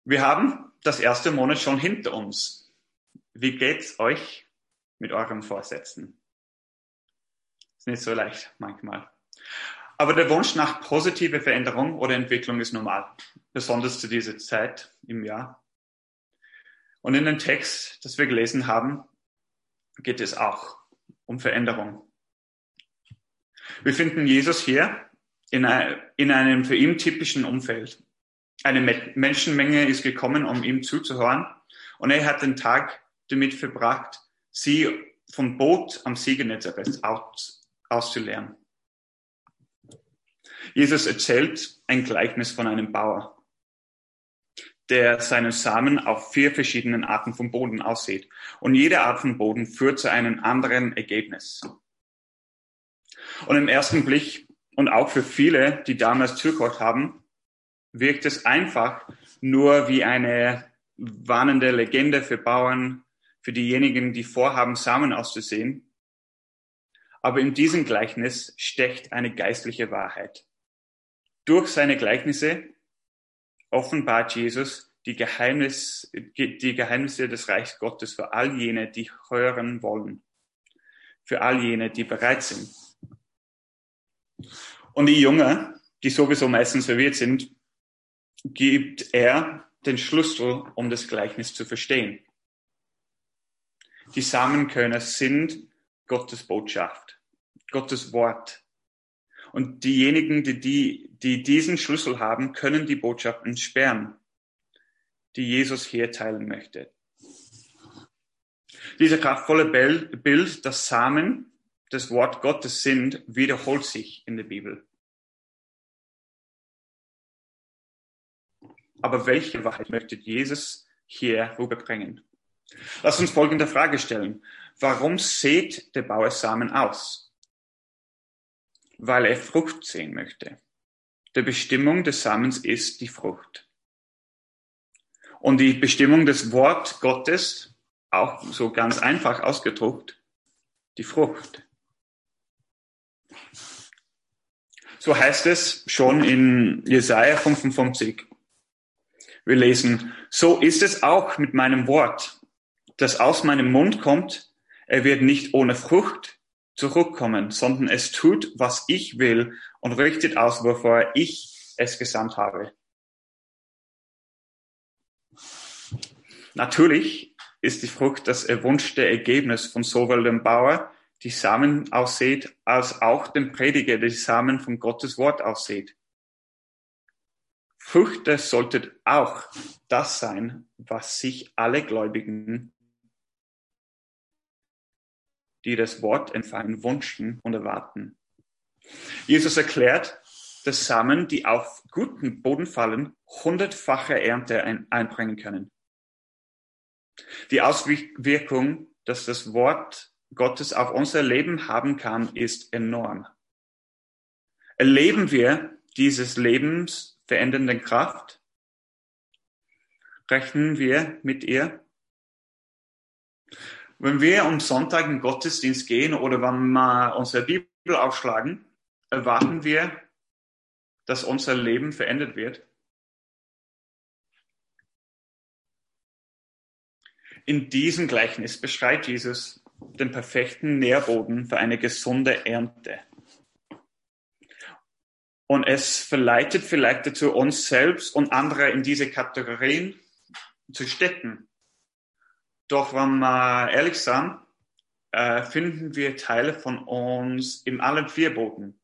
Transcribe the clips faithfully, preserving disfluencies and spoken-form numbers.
Wir haben das erste Monat schon hinter uns. Wie geht's euch mit euren Vorsätzen? Ist nicht so leicht manchmal. Aber der Wunsch nach positiver Veränderung oder Entwicklung ist normal, besonders zu dieser Zeit im Jahr. Und in dem Text, das wir gelesen haben, geht es auch um Veränderung. Wir finden Jesus hier in einem für ihn typischen Umfeld. Eine Menschenmenge ist gekommen, um ihm zuzuhören, und er hat den Tag damit verbracht, sie vom Boot am See Genezareth aus, auszulehren. Jesus erzählt ein Gleichnis von einem Bauer, der seinen Samen auf vier verschiedenen Arten von Boden aussät. Und jede Art von Boden führt zu einem anderen Ergebnis. Und im ersten Blick, und auch für viele, die damals zugehört haben, wirkt es einfach nur wie eine warnende Legende für Bauern, für diejenigen, die vorhaben, Samen auszusehen. Aber in diesem Gleichnis steckt eine geistliche Wahrheit. Durch seine Gleichnisse offenbart Jesus die, Geheimnis, die Geheimnisse des Reichs Gottes für all jene, die hören wollen. Für all jene, die bereit sind. Und die Jünger, die sowieso meistens verwirrt sind, gibt er den Schlüssel, um das Gleichnis zu verstehen. Die Samenkörner sind Gottes Botschaft, Gottes Wort. Und diejenigen, die, die, die diesen Schlüssel haben, können die Botschaft entsperren, die Jesus hier teilen möchte. Dieser kraftvolle Bild, das Samen das Wort Gottes sind, wiederholt sich in der Bibel. Aber welche Wahrheit möchte Jesus hier rüberbringen? Lass uns folgende Frage stellen. Warum sät der Bauer Samen aus? Weil er Frucht sehen möchte. Die Bestimmung des Samens ist die Frucht. Und die Bestimmung des Wort Gottes, auch so ganz einfach ausgedruckt, die Frucht. So heißt es schon in Jesaja fünfundfünfzig. Wir lesen, so ist es auch mit meinem Wort, das aus meinem Mund kommt. Er wird nicht ohne Frucht zurückkommen, sondern es tut, was ich will und richtet aus, wovor ich es gesandt habe. Natürlich ist die Frucht das erwünschte Ergebnis von sowohl dem Bauer, die Samen aussät, als auch dem Prediger, der die Samen von Gottes Wort aussät. Früchte sollten auch das sein, was sich alle Gläubigen, die das Wort empfangen, wünschen und erwarten. Jesus erklärt, dass Samen, die auf guten Boden fallen, hundertfache Ernte ein, einbringen können. Die Auswirkung, dass das Wort Gottes auf unser Leben haben kann, ist enorm. Erleben wir dieses Lebens verändernden Kraft? Rechnen wir mit ihr? Wenn wir am Sonntag in den Gottesdienst gehen oder wenn wir unsere Bibel aufschlagen, erwarten wir, dass unser Leben verändert wird. In diesem Gleichnis beschreibt Jesus den perfekten Nährboden für eine gesunde Ernte. Und es verleitet vielleicht dazu, uns selbst und andere in diese Kategorien zu stecken. Doch wenn wir ehrlich sind, äh, finden wir Teile von uns in allen vier Boden.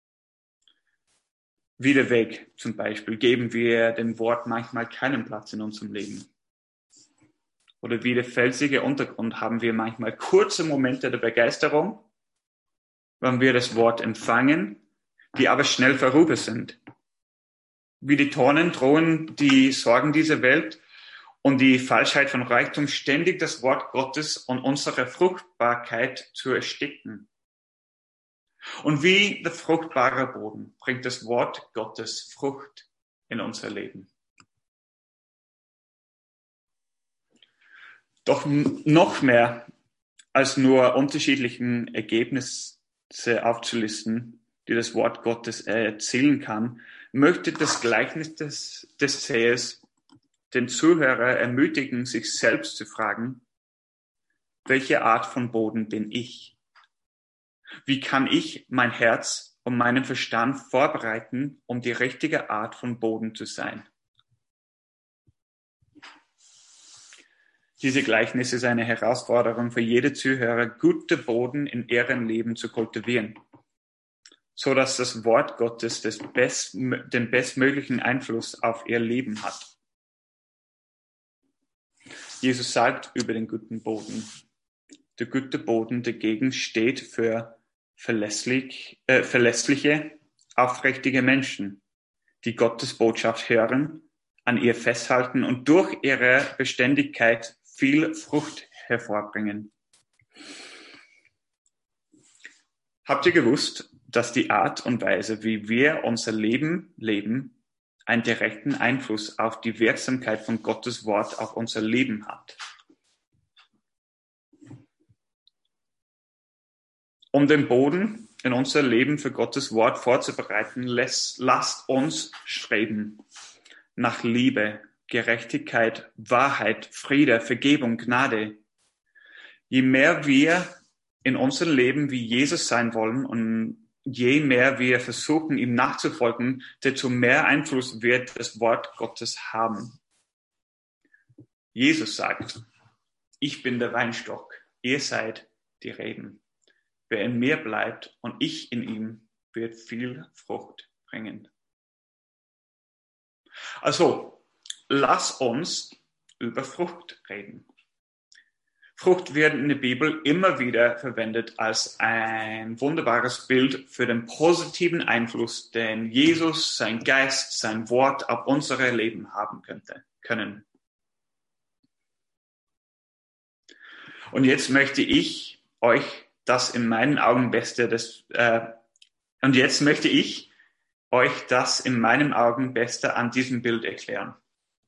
Wie der Weg zum Beispiel geben wir dem Wort manchmal keinen Platz in unserem Leben. Oder wie der felsige Untergrund haben wir manchmal kurze Momente der Begeisterung, wenn wir das Wort empfangen, die aber schnell vorüber sind. Wie die Dornen drohen die Sorgen dieser Welt und die Falschheit von Reichtum ständig das Wort Gottes und unsere Fruchtbarkeit zu ersticken. Und wie der fruchtbare Boden bringt das Wort Gottes Frucht in unser Leben. Doch noch mehr als nur unterschiedlichen Ergebnisse aufzulisten, die das Wort Gottes erzielen kann, möchte das Gleichnis des, des Säers den Zuhörer ermutigen, sich selbst zu fragen, welche Art von Boden bin ich? Wie kann ich mein Herz und meinen Verstand vorbereiten, um die richtige Art von Boden zu sein? Diese Gleichnis ist eine Herausforderung für jede Zuhörer, gute Boden in ihrem Leben zu kultivieren, so dass das Wort Gottes das best, den bestmöglichen Einfluss auf ihr Leben hat. Jesus sagt über den guten Boden, der gute Boden dagegen steht für verlässlich, äh, verlässliche, aufrichtige Menschen, die Gottes Botschaft hören, an ihr festhalten und durch ihre Beständigkeit viel Frucht hervorbringen. Habt ihr gewusst, dass die Art und Weise, wie wir unser Leben leben, einen direkten Einfluss auf die Wirksamkeit von Gottes Wort auf unser Leben hat? Um den Boden in unser Leben für Gottes Wort vorzubereiten, lässt, lasst uns streben nach Liebe, Gerechtigkeit, Wahrheit, Friede, Vergebung, Gnade. Je mehr wir in unserem Leben wie Jesus sein wollen und je mehr wir versuchen, ihm nachzufolgen, desto mehr Einfluss wird das Wort Gottes haben. Jesus sagt, ich bin der Weinstock, ihr seid die Reben. Wer in mir bleibt und ich in ihm, wird viel Frucht bringen. Also, lass uns über Frucht reden. Frucht wird in der Bibel immer wieder verwendet als ein wunderbares Bild für den positiven Einfluss, den Jesus, sein Geist, sein Wort auf unser Leben haben könnte, können. Und jetzt möchte ich euch das in meinen Augen Beste, das, äh, und jetzt möchte ich euch das in meinen Augen Beste an diesem Bild erklären.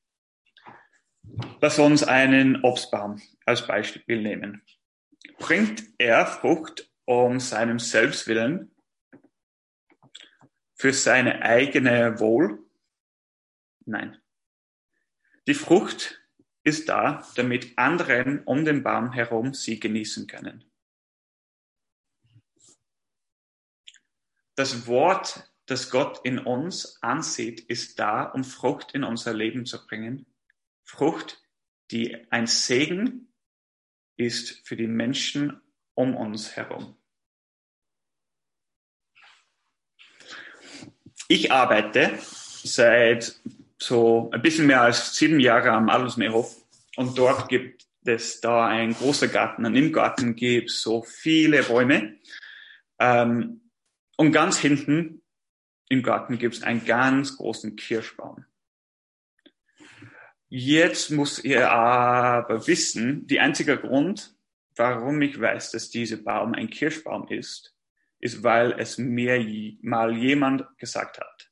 Lass uns einen Obstbaum als Beispiel nehmen. Bringt er Frucht um seinem Selbstwillen, für seine eigene Wohl? Nein. Die Frucht ist da, damit andere um den Baum herum sie genießen können. Das Wort, das Gott in uns ansieht, ist da, um Frucht in unser Leben zu bringen. Frucht, die ein Segen ist für die Menschen um uns herum. Ich arbeite seit so ein bisschen mehr als sieben Jahren am Adelsmeerhof und dort gibt es da einen großen Garten. Und im Garten gibt es so viele Bäume. Ähm, und ganz hinten im Garten gibt es einen ganz großen Kirschbaum. Jetzt muss ihr aber wissen, der einzige Grund, warum ich weiß, dass dieser Baum ein Kirschbaum ist, ist, weil es mir mal jemand gesagt hat.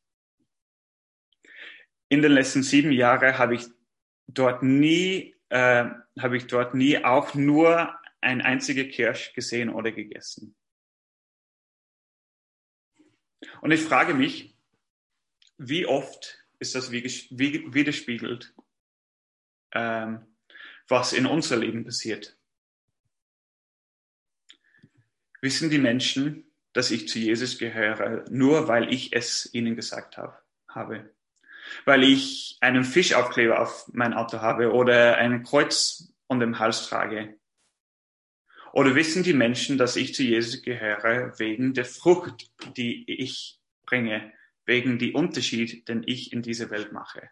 In den letzten sieben Jahren habe ich dort nie, äh, habe ich dort nie auch nur ein einziger Kirsch gesehen oder gegessen. Und ich frage mich, wie oft ist das widerspiegelt, ähm, was in unser Leben passiert? Wissen die Menschen, dass ich zu Jesus gehöre, nur weil ich es ihnen gesagt hab, habe? Weil ich einen Fischaufkleber auf mein Auto habe oder ein Kreuz um den Hals trage? Oder wissen die Menschen, dass ich zu Jesus gehöre wegen der Frucht, die ich bringe, wegen dem Unterschied, den ich in dieser Welt mache?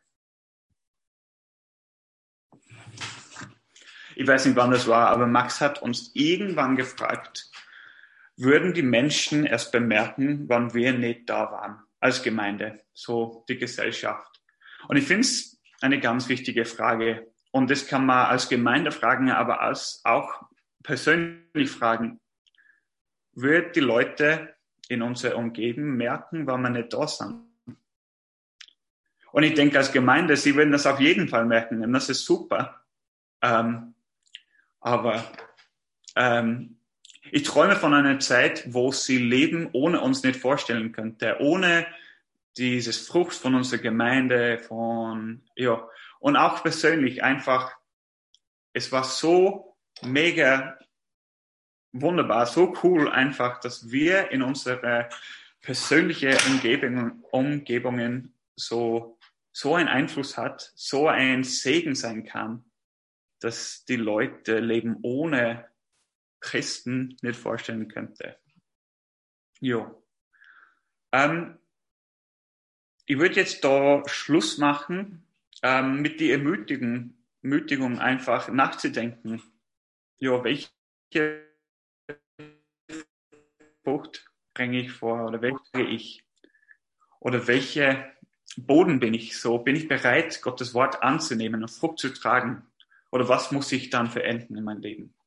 Ich weiß nicht, wann das war, aber Max hat uns irgendwann gefragt, würden die Menschen erst bemerken, wann wir nicht da waren, als Gemeinde, so die Gesellschaft. Und ich finde es eine ganz wichtige Frage. Und das kann man als Gemeinde fragen, aber als auch persönlich fragen. Wird die Leute in unserer Umgebung merken, wann wir nicht da sind? Und ich denke, als Gemeinde, sie würden das auf jeden Fall merken. Und das ist super. Ähm, aber ähm, ich träume von einer Zeit, wo sie Leben ohne uns nicht vorstellen könnte, ohne dieses Frucht von unserer Gemeinde, von, ja. Und auch persönlich einfach, es war so mega wunderbar, so cool einfach, dass wir in unsere persönliche Umgebung, Umgebungen so, so einen Einfluss hat, so ein Segen sein kann, dass die Leute Leben ohne Christen nicht vorstellen könnte. Jo. Ähm, ich würde jetzt da Schluss machen, ähm, mit der Ermutigung, Ermutigung einfach nachzudenken. Ja, welche Frucht bringe ich vor oder welche ich? Oder welche Boden bin ich so? Bin ich bereit, Gottes Wort anzunehmen und Frucht zu tragen? Oder was muss ich dann verändern in meinem Leben?